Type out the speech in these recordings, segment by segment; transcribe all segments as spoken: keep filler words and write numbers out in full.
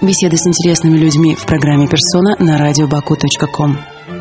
Беседы с интересными людьми в программе «Персона» на радио баку точка ком.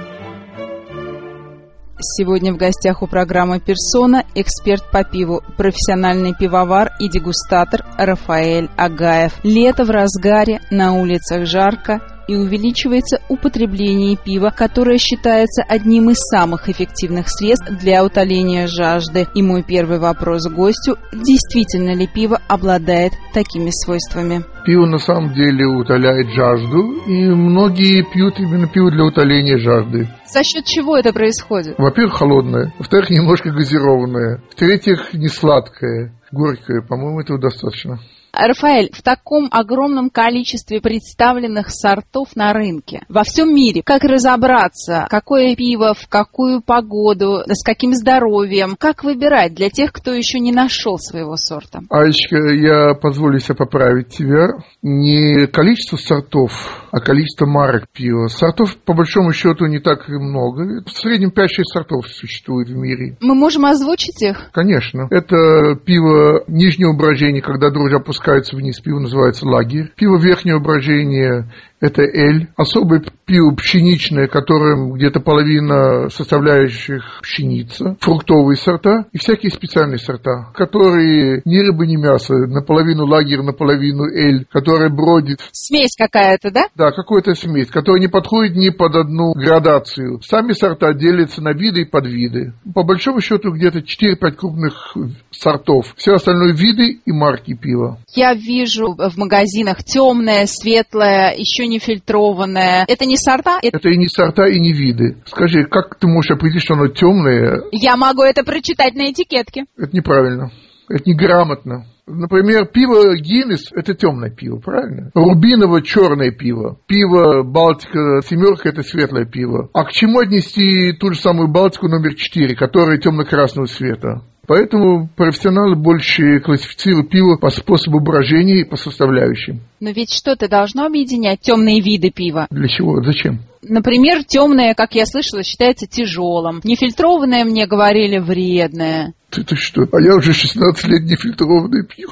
Сегодня в гостях у программы «Персона» эксперт по пиву, профессиональный пивовар и дегустатор Рафаэль Агаев. Лето в разгаре, на улицах жарко и увеличивается употребление пива, которое считается одним из самых эффективных средств для утоления жажды. И мой первый вопрос гостю: действительно ли пиво обладает такими свойствами? Пиво на самом деле утоляет жажду, и многие пьют именно пиво для утоления жажды. За счет чего это происходит? Во-первых, холодное, во-вторых, немножко газированное, в-третьих, не сладкое, горькое. По-моему, этого достаточно. Рафаэль, в таком огромном количестве представленных сортов на рынке во всем мире, как разобраться, какое пиво, в какую погоду, с каким здоровьем, как выбирать для тех, кто еще не нашел своего сорта? Алечка, я позволю себе поправить тебя. Не количество сортов, а количество марок пива. Сортов, по большому счету, не так и много. В среднем пять-шесть сортов существует в мире. Мы можем озвучить их? Конечно. Это пиво нижнего брожения, когда дрожжи опускаются вниз. Пиво называется лагерь. Пиво верхнего брожения – это эль. Особое пиво пшеничное, которое где-то половина составляющих пшеница. Фруктовые сорта и всякие специальные сорта, которые ни рыба, ни мясо. Наполовину лагерь, наполовину эль, которая бродит. Смесь какая-то, да? Да, какая-то смесь, которая не подходит ни под одну градацию. Сами сорта делятся на виды и подвиды. По большому счету где-то четыре-пять крупных сортов. Все остальное виды и марки пива. Я вижу в магазинах темное, светлое, еще не фильтрованное. Это не сорта? Это и не сорта, и не виды. Скажи, как ты можешь определить, что оно темное? Я могу это прочитать на этикетке. Это неправильно. Это неграмотно. Например, пиво Гиннес – это темное пиво, правильно? Рубиново – черное пиво. Пиво Балтика семерка – это светлое пиво. А к чему отнести ту же самую Балтику номер четыре, которая темно-красного цвета? Поэтому профессионалы больше классифицируют пиво по способу брожения и по составляющим. Но ведь что-то должно объединять темные виды пива. Для чего? Зачем? Например, темное, как я слышала, считается тяжелым. Нефильтрованное, мне говорили, вредное. Ты, ты что? А я уже шестнадцать лет нефильтрованное пью.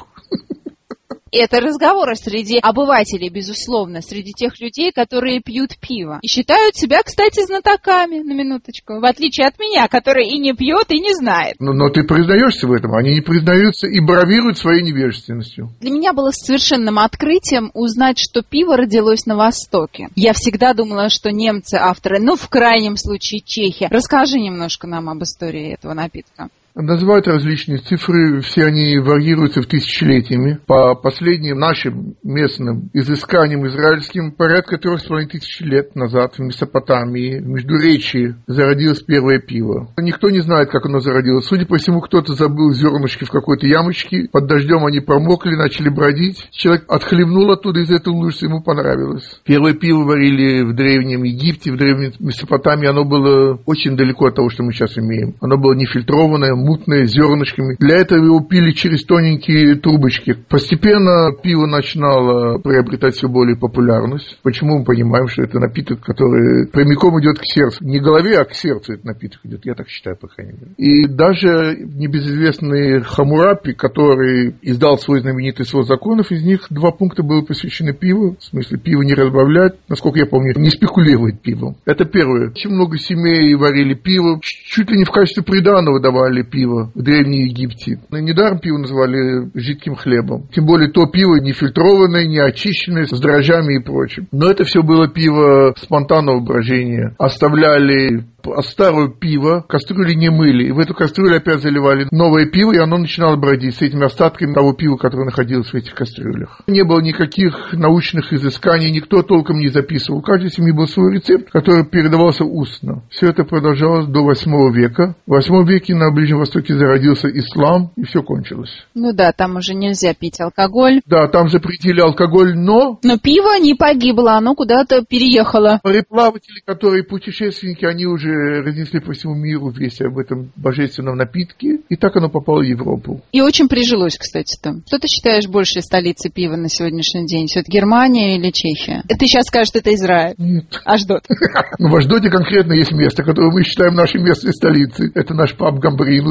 Это разговоры среди обывателей, безусловно, среди тех людей, которые пьют пиво. И считают себя, кстати, знатоками, на минуточку, в отличие от меня, который и не пьет, и не знает. Но, но ты признаешься в этом, они не признаются и бравируют своей невежественностью. Для меня было совершенным открытием узнать, что пиво родилось на Востоке. Я всегда думала, что немцы авторы, ну, в крайнем случае, чехи. Расскажи немножко нам об истории этого напитка. Называют различные цифры, все они варьируются в тысячелетиями. По последним нашим местным изысканиям израильским, порядка трех с половиной тысяч лет назад в Месопотамии, в Междуречии, зародилось первое пиво. Никто не знает, как оно зародилось. Судя по всему, кто-то забыл зернышки в какой-то ямочке, под дождем они промокли, начали бродить. Человек отхлебнул оттуда из этой лужицы, ему понравилось. Первое пиво варили в Древнем Египте, в Древней Месопотамии. Оно было очень далеко от того, что мы сейчас имеем. Оно было нефильтрованное, мутное, зернышками. Для этого его пили через тоненькие трубочки. Постепенно пиво начинало приобретать все более популярность. Почему мы понимаем, что это напиток, который прямиком идет к сердцу. Не к голове, а к сердцу этот напиток идет. Я так считаю, по крайней мере. И даже небезызвестный Хаммурапи, который издал свой знаменитый свод законов, из них два пункта было посвящены пиву. В смысле, пиво не разбавлять, насколько я помню, не спекулировать пивом. Это первое. Очень много семей варили пиво. Чуть ли не в качестве приданого давали пиво в Древнем Египте. Недаром пиво называли жидким хлебом. Тем более то пиво не фильтрованное, не очищенное, с дрожжами и прочим. Но это все было пиво спонтанного брожения. Оставляли старое пиво, кастрюли не мыли. И в эту кастрюлю опять заливали новое пиво, и оно начинало бродить с этими остатками того пива, которое находилось в этих кастрюлях. Не было никаких научных изысканий, никто толком не записывал. У каждой семьи был свой рецепт, который передавался устно. Все это продолжалось до восьмого века. В восьмом веке на Ближнем Востоке зародился ислам, и все кончилось. Ну да, там уже нельзя пить алкоголь. Да, там запретили алкоголь, но... Но пиво не погибло, оно куда-то переехало. Мореплаватели, которые путешественники, они уже разнесли по всему миру весть об этом божественном напитке, и так оно попало в Европу. И очень прижилось, кстати, там. Что ты считаешь большей столицей пива на сегодняшний день? Все-таки Германия или Чехия? Ты сейчас скажешь, что это Израиль. Нет. Ашдод. Ну, в Ашдоде конкретно есть место, которое мы считаем нашей местной столицей. Это наш паб Гамбринус.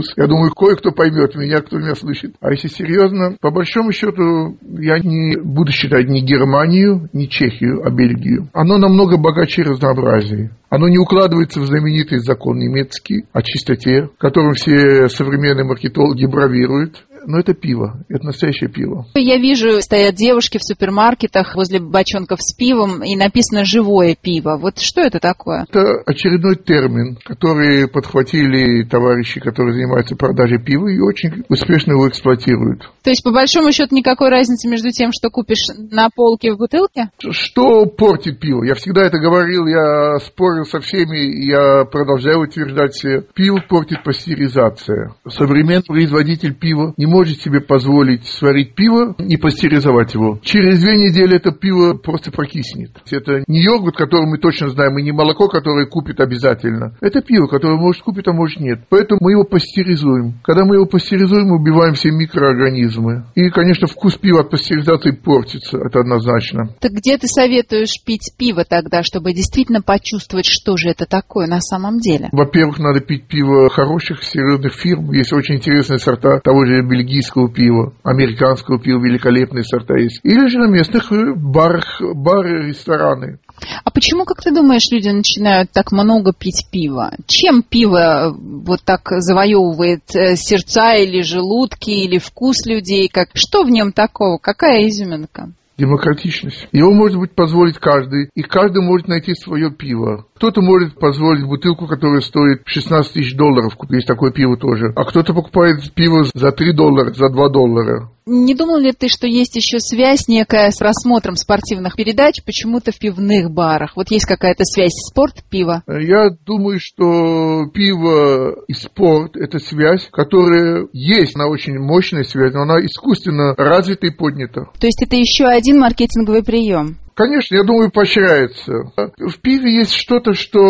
плюс. Я думаю, кое-кто поймет меня, кто меня слышит. А если серьезно, по большому счету, я не буду считать ни Германию, ни Чехию, а Бельгию. Оно намного богаче и разнообразнее. Оно не укладывается в знаменитый закон немецкий о чистоте, которым все современные маркетологи бравируют. Но это пиво, это настоящее пиво. Я вижу, стоят девушки в супермаркетах возле бочонков с пивом, и написано «живое пиво». Вот что это такое? Это очередной термин, который подхватили товарищи, которые занимаются продажей пива, и очень успешно его эксплуатируют. То есть, по большому счету, никакой разницы между тем, что купишь на полке в бутылке? Что портит пиво? Я всегда это говорил, я спорил со всеми, и я продолжаю утверждать все. Пиво портит пастеризация. Современный производитель пива не может себе позволить сварить пиво и пастеризовать его. Через две недели это пиво просто прокиснет. Это не йогурт, который мы точно знаем, и не молоко, которое купит обязательно. Это пиво, которое может купить, а может нет. Поэтому мы его пастеризуем. Когда мы его пастеризуем, мы убиваем все микроорганизмы. И, конечно, вкус пива от пастеризации портится. Это однозначно. Так где ты советуешь пить пиво тогда, чтобы действительно почувствовать, что же это такое на самом деле? Во-первых, надо пить пиво хороших, серьезных фирм. Есть очень интересные сорта того же бельгийского пива, американского пива, великолепные сорта есть. Или же на местных барах, бары, рестораны. А почему, как ты думаешь, люди начинают так много пить пива? Чем пиво вот так завоевывает сердца или желудки, или вкус людей? Как... Что в нем такого? Какая изюминка? Демократичность. Его может быть позволить каждый, и каждый может найти свое пиво. Кто-то может позволить бутылку, которая стоит шестнадцать тысяч долларов, есть такое пиво тоже, а кто-то покупает пиво за три доллара, за два доллара. Не думал ли ты, что есть еще связь некая с просмотром спортивных передач почему-то в пивных барах? Вот есть какая-то связь спорт-пиво? Я думаю, что пиво и спорт – это связь, которая есть, она очень мощная связь, но она искусственно развита и поднята. То есть это еще один маркетинговый прием? Конечно, я думаю, поощряется. В пиве есть что-то,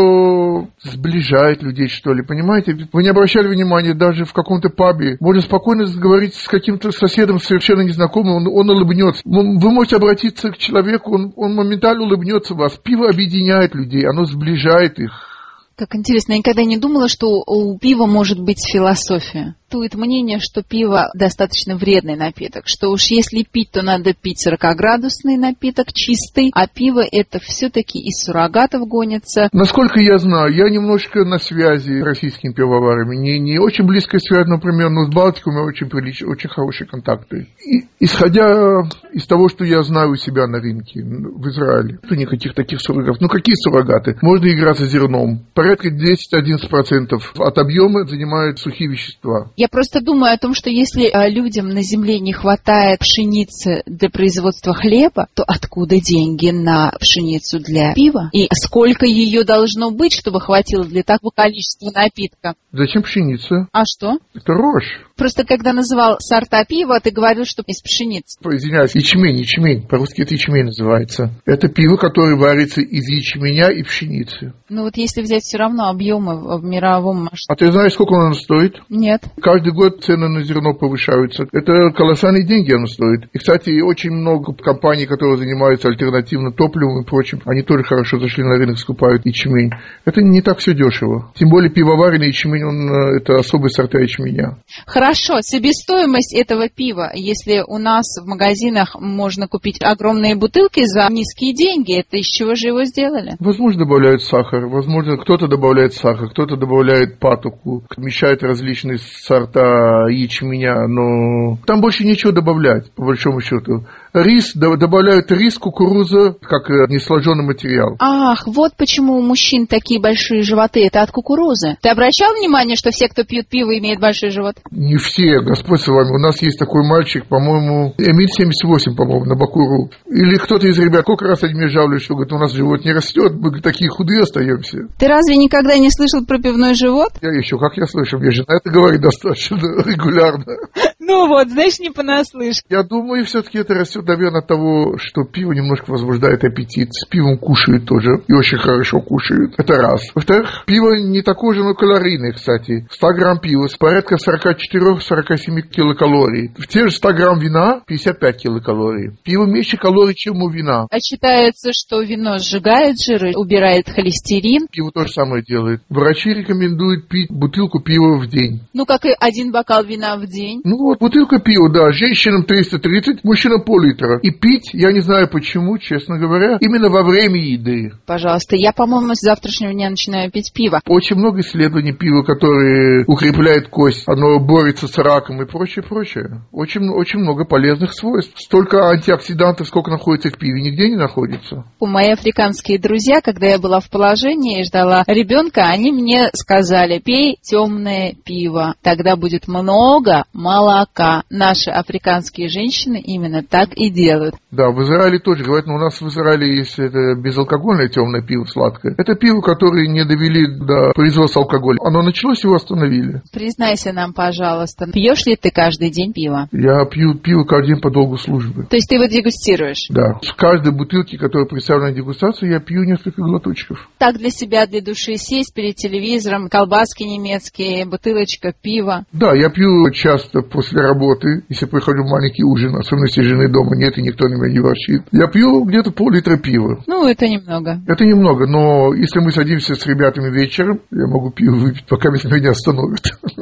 что сближает людей, что ли, понимаете? Вы не обращали внимания, даже в каком-то пабе можно спокойно говорить с каким-то соседом совершенно незнакомым, он, он улыбнется. Вы можете обратиться к человеку, он, он моментально улыбнется вас. Пиво объединяет людей, оно сближает их. Как интересно, я никогда не думала, что у пива может быть философия. Существует мнение, что пиво достаточно вредный напиток, что уж если пить, то надо пить сорокаградусный напиток, чистый, а пиво это все-таки из суррогатов гонится. Насколько я знаю, я немножко на связи с российскими пивоварами, не, не очень близкая связь, например, но с Балтикой у меня очень, прилич... очень хорошие контакты. И, исходя из того, что я знаю у себя на рынке в Израиле, нет никаких таких суррогатов. Ну какие суррогаты? Можно играться зерном. Порядка десять-одиннадцать процентов от объема занимают сухие вещества. Я просто думаю о том, что если людям на земле не хватает пшеницы для производства хлеба, то откуда деньги на пшеницу для пива? И сколько ее должно быть, чтобы хватило для такого количества напитка? Зачем пшеница? А что? Это рожь. Просто когда называл сорта пива, ты говорил, что из пшеницы. Извиняюсь, ячмень, ячмень. По-русски это ячмень называется. Это пиво, которое варится из ячменя и пшеницы. Ну вот если взять все равно объемы в мировом масштабе. А ты знаешь, сколько оно стоит? Нет. Каждый год цены на зерно повышаются. Это колоссальные деньги оно стоит. И, кстати, очень много компаний, которые занимаются альтернативным топливом и прочим, они тоже хорошо зашли на рынок, скупают ячмень. Это не так все дешево. Тем более пивоваренный ячмень, он, это особые сорта ячменя. Хорошо, себестоимость этого пива, если у нас в магазинах можно купить огромные бутылки за низкие деньги, это из чего же его сделали? Возможно, добавляют сахар, возможно, кто-то добавляет сахар, кто-то добавляет патоку, мешает различные сорта ячменя, но там больше нечего добавлять, по большому счету. Рис, добавляют рис, кукуруза, как несложенный материал. Ах, вот почему у мужчин такие большие животы, это от кукурузы. Ты обращал внимание, что все, кто пьют пиво, имеют большой живот? Не все, Господь с вами. У нас есть такой мальчик, по-моему, Эмиль семьдесят восемь, по-моему, на Бакуру. Или кто-то из ребят, сколько раз они мне жалуются, что говорят, у нас живот не растет, мы такие худые остаемся. Ты разве никогда не слышал про пивной живот? Я еще, как я слышу, мне жена это говорит достаточно регулярно. Ну вот, знаешь, не понаслышке. Я думаю, все-таки это растет, наверное, от того, что пиво немножко возбуждает аппетит. С пивом кушают тоже, и очень хорошо кушают. Это раз. Во-вторых, пиво не такое же, но калорийное, кстати. сто грамм пива с порядка сорок четыре - сорок семь килокалорий. В те же сто грамм вина пятьдесят пять килокалорий. Пиво меньше калорий, чем у вина. А считается, что вино сжигает жиры, убирает холестерин. Пиво то же самое делает. Врачи рекомендуют пить бутылку пива в день. Ну, как и один бокал вина в день. Ну вот, бутылка пива, да, женщинам триста тридцать, мужчинам пол-литра. И пить, я не знаю почему, честно говоря, именно во время еды. Пожалуйста, я, по-моему, с завтрашнего дня начинаю пить пиво. Очень много исследований пива, которые укрепляют кость, оно борется с раком и прочее, прочее. Очень, очень много полезных свойств. Столько антиоксидантов, сколько находится в пиве, нигде не находится. Мои африканские друзья, когда я была в положении и ждала ребенка, они мне сказали: пей темное пиво, тогда будет много молока. Наши африканские женщины именно так и делают. Да, в Израиле тоже говорят, но у нас в Израиле есть это безалкогольное темное пиво сладкое. Это пиво, которое не довели до производства алкоголя. Оно началось, его остановили. Признайся нам, пожалуйста, пьешь ли ты каждый день пиво? Я пью пиво каждый день по долгу службы. То есть ты его дегустируешь? Да. С каждой бутылки, которая представлена на дегустацию, я пью несколько глоточков. Так для себя, для души сесть перед телевизором, колбаски немецкие, бутылочка пива. Да, я пью часто после работы, если прихожу в маленький ужин, особенно если жены дома нет и никто на меня не ворчит. Я пью где-то пол-литра пива. Ну, это немного. Это немного, но если мы садимся с ребятами вечером, я могу пиво выпить, пока меня не остановят.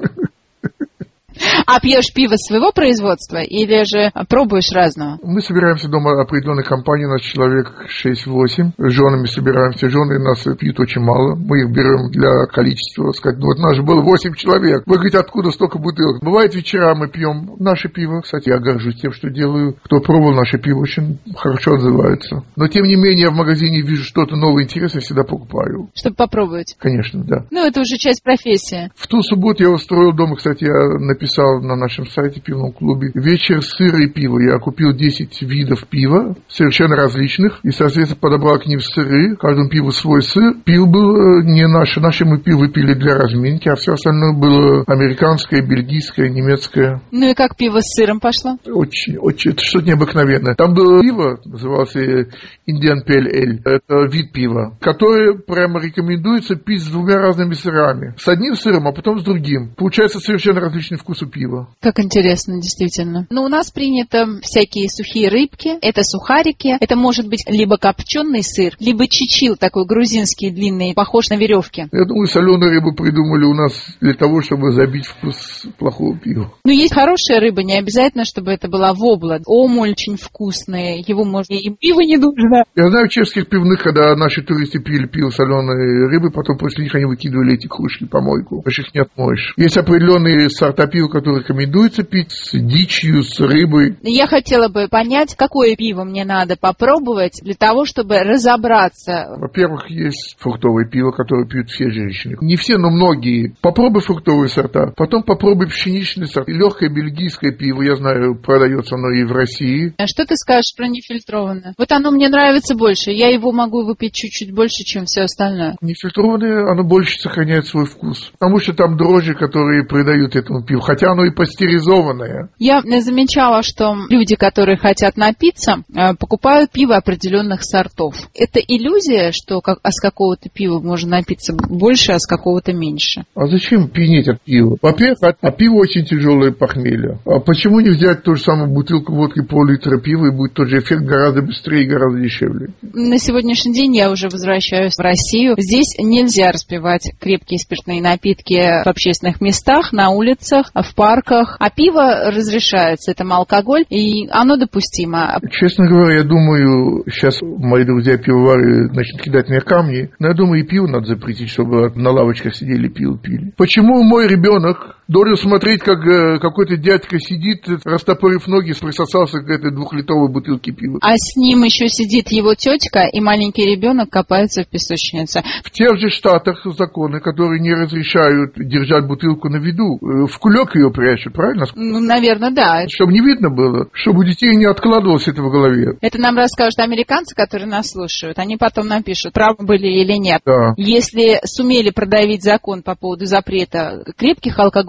А пьешь пиво своего производства или же пробуешь разного? Мы собираемся дома определенной компании, у нас человек шесть-восемь. С женами собираемся. Жены нас пьют очень мало. Мы их берем для количества. Сказать, ну вот нас же было восемь человек. Вы говорите, откуда столько бутылок? Бывает вечера мы пьем наше пиво. Кстати, я горжусь тем, что делаю. Кто пробовал наше пиво, очень хорошо отзывается. Но тем не менее, я в магазине вижу что-то новое, интересное, всегда покупаю. Чтобы попробовать? Конечно, да. Ну, это уже часть профессии. В ту субботу я устроил дома, кстати, я написал на нашем сайте пивном клубе вечер сыра и пива. Я купил десять видов пива, совершенно различных, и, соответственно, подобрал к ним сыры, каждому пиву свой сыр. Пиво было не наше, наше мы пиво пили для разминки, а все остальное было американское, бельгийское, немецкое. Ну и как пиво с сыром пошло? Очень, очень, это что-то необыкновенное. Там было пиво, назывался Indian Pale Ale, это вид пива, которое прямо рекомендуется пить с двумя разными сырами. С одним сыром, а потом с другим. Получается совершенно различный вкус у пива. Как интересно, действительно. Но у нас принято всякие сухие рыбки, это сухарики, это может быть либо копченый сыр, либо чичил, такой грузинский длинный, похож на веревки. Я думаю, соленую рыбу придумали у нас для того, чтобы забить вкус плохого пива. Но есть хорошая рыба, не обязательно, чтобы это была вобла. Омуль очень вкусный, его можно и пиво не нужно. Я знаю чешских пивных, когда наши туристы пили пиво соленой рыбы, потом после них они выкидывали эти кружки в помойку, потому что их не отмоешь. Есть определенные сорта пива, которые рекомендуется пить с дичью, с рыбой. Я хотела бы понять, какое пиво мне надо попробовать для того, чтобы разобраться. Во-первых, есть фруктовое пиво, которое пьют все женщины. Не все, но многие. Попробуй фруктовые сорта, потом попробуй пшеничный сорт. Легкое бельгийское пиво, я знаю, продается оно и в России. А что ты скажешь про нефильтрованное? Вот оно мне нравится больше, я его могу выпить чуть-чуть больше, чем все остальное. Нефильтрованное, оно больше сохраняет свой вкус, потому что там дрожжи, которые придают этому пиву, хотя оно и пастеризованное. Я замечала, что люди, которые хотят напиться, покупают пиво определенных сортов. Это иллюзия, что как, а с какого-то пива можно напиться больше, а с какого-то меньше. А зачем пьянеть от пива? Во-первых, а пиво очень тяжелое похмелье. А почему не взять ту же самую бутылку водки, пол-литра пива, и будет тот же эффект гораздо быстрее и гораздо дешевле? На сегодняшний день я уже возвращаюсь в Россию. Здесь нельзя распивать крепкие спиртные напитки в общественных местах, на улицах, в парках. А пиво разрешается, это алкоголь, и оно допустимо. Честно говоря, я думаю, сейчас мои друзья-пивовары начнут кидать мне камни, но я думаю, и пиво надо запретить, чтобы на лавочках сидели, пиво пили. Почему мой ребенок должен смотреть, как какой-то дядька сидит, растопырив ноги, присосался к этой двухлитровой бутылке пива? А с ним еще сидит его тетка, и маленький ребенок копается в песочнице. В тех же штатах законы, которые не разрешают держать бутылку на виду, в кулек ее прячут, правильно? Ну, наверное, да. Чтобы не видно было, чтобы у детей не откладывалось это в голове. Это нам расскажут американцы, которые нас слушают. Они потом напишут, правы были или нет. Да. Если сумели продавить закон по поводу запрета крепких алкогольных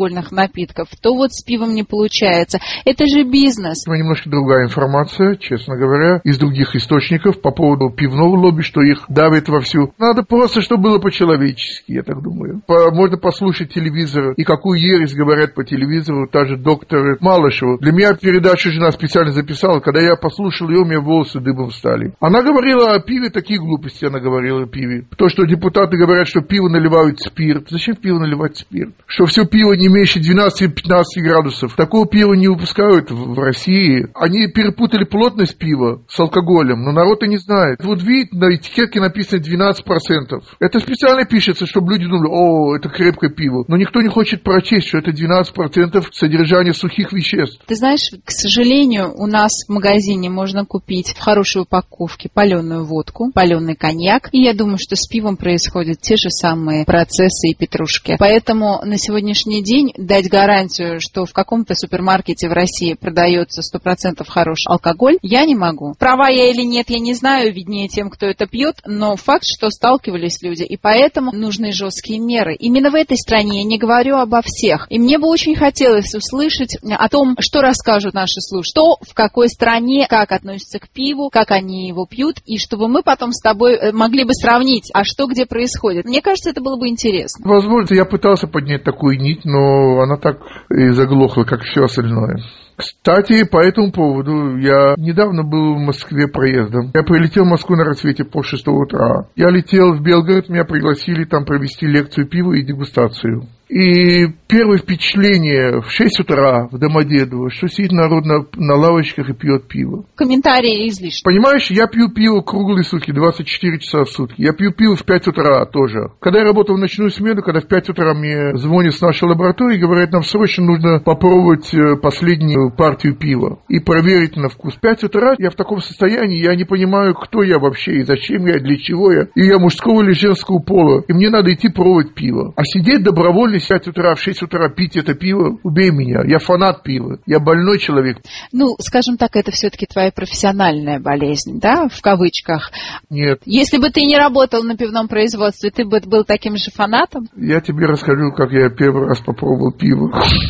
алкогольных напитков, то вот с пивом не получается. Это же бизнес. Немножко другая информация, честно говоря, из других источников по поводу пивного лобби, что их давит вовсю. Надо просто, чтобы было по-человечески, я так думаю. По, можно послушать телевизор, и какую ересь говорят по телевизору, та же доктор Малышева. Для меня передачу жена специально записала, когда я послушал ее, у меня волосы дыбом встали. Она говорила о пиве, такие глупости она говорила о пиве. То, что депутаты говорят, что пиво наливают спирт. Зачем в пиво наливать спирт? Что все пиво не меньше двенадцати-пятнадцати градусов. Такого пива не выпускают в, в России. Они перепутали плотность пива с алкоголем, но народ и не знает. Вот видите, на этикетке написано двенадцать процентов. Это специально пишется, чтобы люди думали, о, это крепкое пиво. Но никто не хочет прочесть, что это двенадцать процентов содержания сухих веществ. Ты знаешь, к сожалению, у нас в магазине можно купить в хорошей упаковке паленую водку, паленый коньяк. И я думаю, что с пивом происходят те же самые процессы и петрушки. Поэтому на сегодняшний день дать гарантию, что в каком-то супермаркете в России продается сто процентов хороший алкоголь, я не могу. Права я или нет, я не знаю, виднее тем, кто это пьет, но факт, что сталкивались люди, и поэтому нужны жесткие меры. Именно в этой стране, я не говорю обо всех. И мне бы очень хотелось услышать о том, что расскажут наши слушатели, что в какой стране, как относятся к пиву, как они его пьют, и чтобы мы потом с тобой могли бы сравнить, а что где происходит. Мне кажется, это было бы интересно. Возможно, я пытался поднять такую нить, но она так и заглохла, как все остальное. Кстати, по этому поводу я недавно был в Москве проездом. Я прилетел в Москву на рассвете пол шестого утра. Я летел в Белгород, меня пригласили там провести лекцию пива и дегустацию. И первое впечатление в шесть утра в Домодедово, что сидит народ на, на лавочках и пьет пиво. Комментарии излишни. Понимаешь, я пью пиво круглые сутки, двадцать четыре часа в сутки. Я пью пиво в пять утра тоже. Когда я работал в ночную смену, когда в пять утра мне звонят с нашей лаборатории и говорят, нам срочно нужно попробовать последнюю партию пива и проверить на вкус. В пять утра я в таком состоянии, я не понимаю, кто я вообще, и зачем я, для чего я, и я мужского или женского пола, и мне надо идти пробовать пиво. А сидеть добровольно в пять утра, в шесть утра пить это пиво, убей меня. Я фанат пива, я больной человек. Ну, скажем так, это все-таки твоя профессиональная болезнь, да, в кавычках? Нет. Если бы ты не работал на пивном производстве, ты бы был таким же фанатом? Я тебе расскажу, как я первый раз попробовал пиво.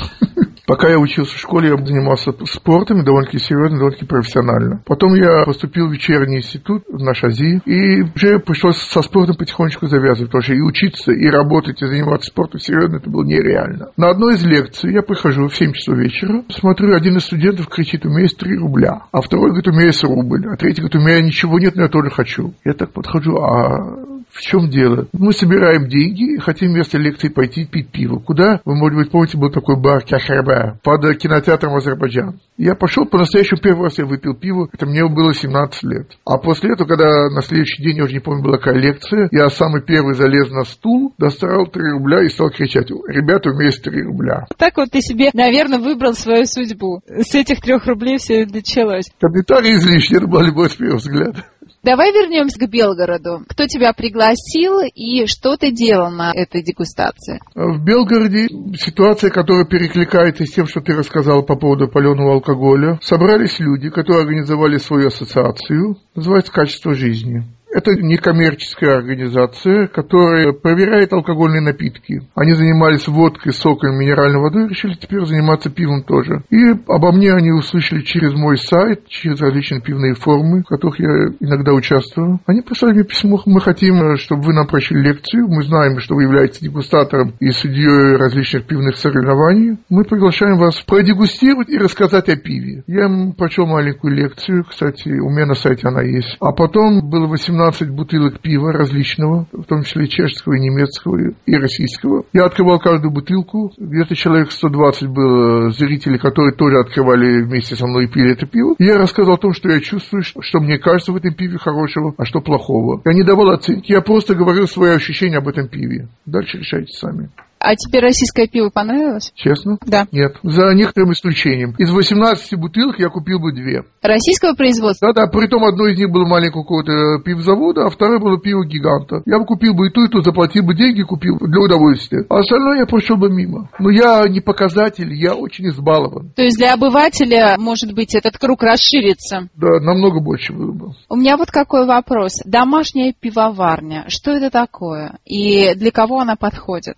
Пока я учился в школе, я занимался спортом, довольно-таки серьезно, довольно-таки профессионально. Потом я поступил в вечерний институт на ШАЗИ, и уже пришлось со спортом потихонечку завязывать, потому что и учиться, и работать, и заниматься спортом серьезно, это было нереально. На одной из лекций я прихожу в семь часов вечера, смотрю, один из студентов кричит, у меня есть три рубля, а второй говорит, у меня есть рубль, а третий говорит, у меня ничего нет, но я тоже хочу. Я так подхожу, а... В чем дело? Мы собираем деньги и хотим вместо лекции пойти пить пиво. Куда? Вы, может быть, помните, был такой бар Кахарба под кинотеатром Азербайджан. Я пошел, по-настоящему первый раз я выпил пиво, это мне было семнадцать лет. А после этого, когда на следующий день, я уже не помню, была какая лекция, я самый первый залез на стул, достал три рубля и стал кричать, ребята, у меня есть три рубля. Так вот ты себе, наверное, выбрал свою судьбу. С этих трех рублей все и началось. Комментарий излишний, это была любовь с первого взгляда. Давай вернемся к Белгороду. Кто тебя пригласил и что ты делал на этой дегустации? В Белгороде ситуация, которая перекликается с тем, что ты рассказал по поводу паленого алкоголя. Собрались люди, которые организовали свою ассоциацию, называется «Качество жизни». Это некоммерческая организация, которая проверяет алкогольные напитки. Они занимались водкой, соком, минеральной водой, решили теперь заниматься пивом тоже. И обо мне они услышали через мой сайт, через различные пивные форумы, в которых я иногда участвую. Они прислали мне письмо, мы хотим, чтобы вы нам прочли лекцию, мы знаем, что вы являетесь дегустатором и судьей различных пивных соревнований. Мы приглашаем вас продегустировать и рассказать о пиве. Я им прочел маленькую лекцию, кстати, у меня на сайте она есть. А потом было восемнадцать бутылок пива различного, в том числе чешского, и немецкого, и российского. Я открывал каждую бутылку. Где-то человек сто двадцать было зрителей, которые тоже открывали вместе со мной и пили это пиво. И я рассказал о том, что я чувствую, что мне кажется в этом пиве хорошего, а что плохого. Я не давал оценки, я просто говорил свои ощущения об этом пиве. Дальше решайте сами. А тебе российское пиво понравилось? Честно? Да. Нет. За некоторым исключением. Из восемнадцати бутылок я купил бы две. Российского производства? Да-да, притом одной из них было маленького какого-то пивзавода, а второе было пиво гиганта. Я бы купил бы и ту, и ту, заплатил бы деньги, купил для удовольствия. А остальное я прошел бы мимо. Но я не показатель, я очень избалован. То есть для обывателя, может быть, этот круг расширится? Да, намного больше было бы. У меня вот какой вопрос. Домашняя пивоварня, что это такое? И для кого она подходит?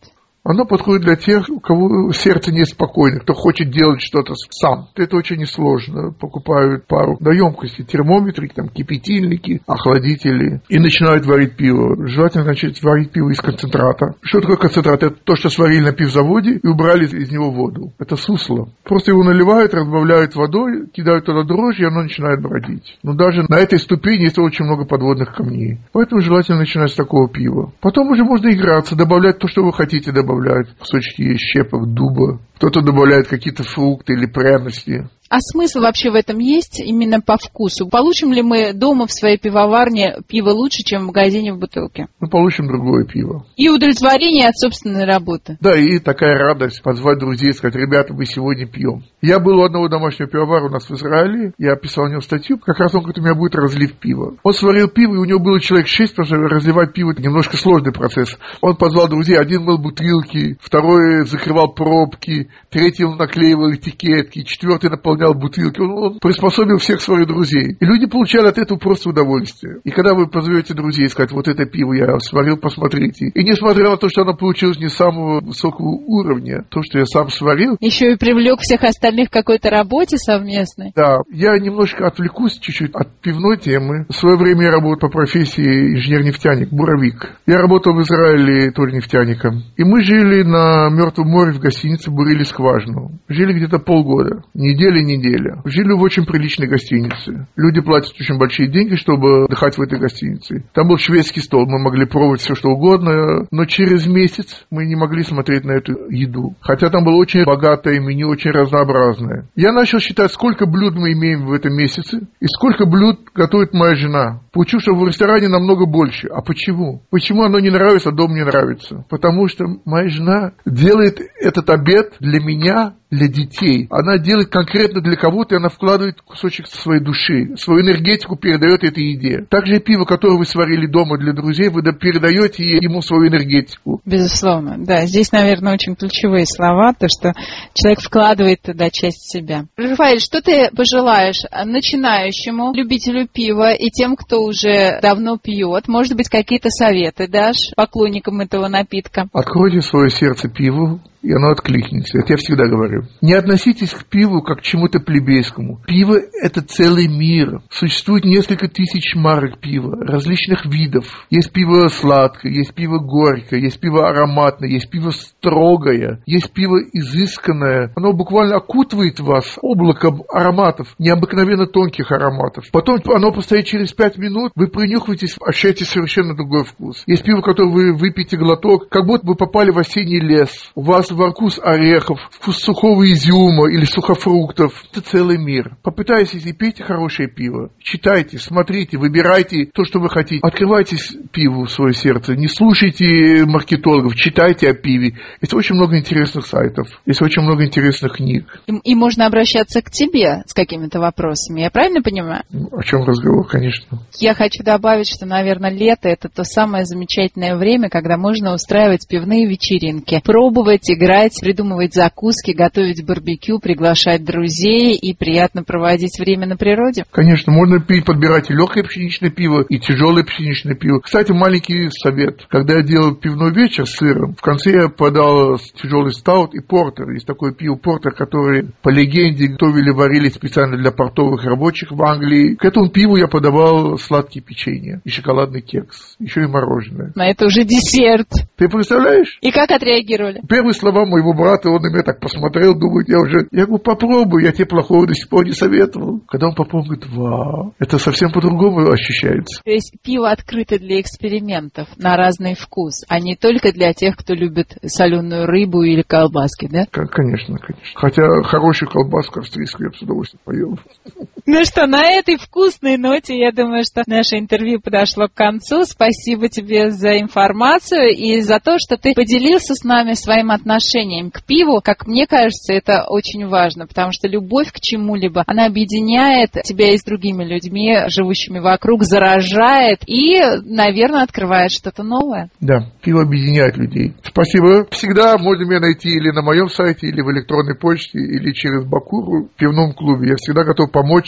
Оно подходит для тех, у кого сердце неспокойно, кто хочет делать что-то сам. Это очень несложно. Покупают пару до емкости, термометры, там, кипятильники, охладители и начинают варить пиво. Желательно начать варить пиво из концентрата. Что такое концентрат? Это то, что сварили на пивзаводе и убрали из него воду. Это сусло. Просто его наливают, разбавляют водой, кидают туда дрожжи, и оно начинает бродить. Но даже на этой ступени есть очень много подводных камней. Поэтому желательно начинать с такого пива. Потом уже можно играться, добавлять то, что вы хотите добавлять. Кусочки щепок, дуба. Кто-то добавляет какие-то фрукты или пряности. А смысл вообще в этом есть именно по вкусу? Получим ли мы дома в своей пивоварне пиво лучше, чем в магазине в бутылке? Мы получим другое пиво. И удовлетворение от собственной работы. Да, и такая радость позвать друзей и сказать: ребята, мы сегодня пьем. Я был у одного домашнего пивовара у нас в Израиле, я писал о нем статью, как раз он говорит, у меня будет разлив пива. Он сварил пиво, и у него было человек шесть, потому что разливать пиво – немножко сложный процесс. Он позвал друзей, один мыл бутылки, второй закрывал пробки, третий наклеивал этикетки, четвертый наполнял бутылки. Он, он приспособил всех своих друзей. И люди получали от этого просто удовольствие. И когда вы позовете друзей и сказать: вот это пиво я сварил, посмотрите. И несмотря на то, что оно получилось не самого высокого уровня, то, что я сам сварил. Еще и привлек всех остальных к какой-то работе совместной. Да. Я немножко отвлекусь чуть-чуть от пивной темы. В свое время я работал по профессии инженер-нефтяник, буровик. Я работал в Израиле тоже нефтяником. И мы жили на Мертвом море в гостинице, бурили скважину. Жили где-то полгода. Неделя, неделя. Жили в очень приличной гостинице. Люди платят очень большие деньги, чтобы отдыхать в этой гостинице. Там был шведский стол, мы могли пробовать все, что угодно, но через месяц мы не могли смотреть на эту еду. Хотя там было очень богатое меню, очень разнообразное. Я начал считать, сколько блюд мы имеем в этом месяце и сколько блюд готовит моя жена. Получил, что в ресторане намного больше. А почему? Почему оно не нравится, а дом не нравится? Потому что моя жена делает этот обед для меня, для детей. Она делает конкретно для кого-то, и она вкладывает кусочек своей души, свою энергетику передает этой еде. Также и пиво, которое вы сварили дома для друзей, вы передаете ему свою энергетику. Безусловно, да. Здесь, наверное, очень ключевые слова, то, что человек вкладывает туда часть себя. Рафаэль, что ты пожелаешь начинающему любителю пива и тем, кто уже давно пьет? Может быть, какие-то советы дашь поклонникам этого напитка? Откройте свое сердце пиву, и оно откликнется. Это я всегда говорю. Не относитесь к пиву как к чему-то плебейскому. Пиво – это целый мир. Существует несколько тысяч марок пива, различных видов. Есть пиво сладкое, есть пиво горькое, есть пиво ароматное, есть пиво строгое, есть пиво изысканное. Оно буквально окутывает вас облаком ароматов, необыкновенно тонких ароматов. Потом оно постоит через пять минут, вы принюхиваетесь, ощущаете совершенно другой вкус. Есть пиво, которое вы выпьете глоток, как будто вы попали в осенний лес. У вас вкус орехов, вкус сухого изюма или сухофруктов. Это целый мир. Попытайтесь и пейте хорошее пиво. Читайте, смотрите, выбирайте то, что вы хотите. Открывайте пиву в свое сердце. Не слушайте маркетологов, читайте о пиве. Есть очень много интересных сайтов. Есть очень много интересных книг. И, и можно обращаться к тебе с какими-то вопросами. Я правильно понимаю? О чем разговор, конечно. Я хочу добавить, что, наверное, лето – это то самое замечательное время, когда можно устраивать пивные вечеринки, пробовать, играть, придумывать закуски, готовить барбекю, приглашать друзей и приятно проводить время на природе. Конечно, можно пить, подбирать и легкое пшеничное пиво, и тяжелое пшеничное пиво. Кстати, маленький совет. Когда я делал пивной вечер с сыром, в конце я подал тяжелый стаут и портер. Есть такое пиво портер, которое, по легенде, готовили, варили специально для портовых рабочих в Англии. К этому пиву я подавал сладкие печенья и шоколадный кекс, еще и мороженое. Но это уже десерт. Ты представляешь? И как отреагировали? Первые слова моего брата, он на меня так посмотрел, думает, я уже... Я говорю, попробуй, я тебе плохого до сих пор не советовал. Когда он попробовал, говорит, вау, это совсем по-другому ощущается. То есть пиво открыто для экспериментов на разный вкус, а не только для тех, кто любит соленую рыбу или колбаски, да? Конечно, конечно. Хотя хорошую колбаску австрийскую я с удовольствием поел. Ну что, на этой вкусной ноте, я думаю, что наше интервью подошло к концу. Спасибо тебе за информацию и за то, что ты поделился с нами своим отношением к пиву. Как мне кажется, это очень важно, потому что любовь к чему-либо, она объединяет тебя и с другими людьми, живущими вокруг, заражает и, наверное, открывает что-то новое. Да, пиво объединяет людей. Спасибо. Всегда можно меня найти или на моем сайте, или в электронной почте, или через Бакуру в пивном клубе. Я всегда готов помочь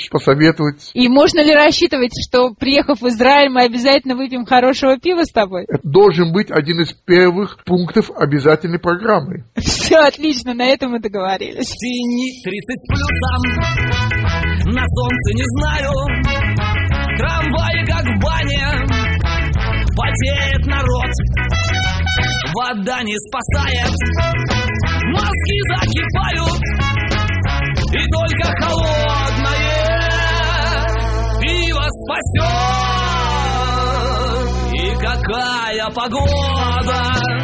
помочь, посоветовать. И можно ли рассчитывать, что, приехав в Израиль, мы обязательно выпьем хорошего пива с тобой? Это должен быть один из первых пунктов обязательной программы. Все отлично, на этом мы договорились. Тени тридцать плюсом, на солнце не знаю, трамвай как в бане, потеет народ, вода не спасает, мозги закипают, и только холодное пиво спасет. И какая погода,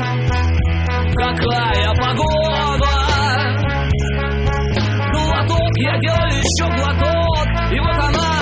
какая погода. Глоток, я делаю еще глоток, и вот она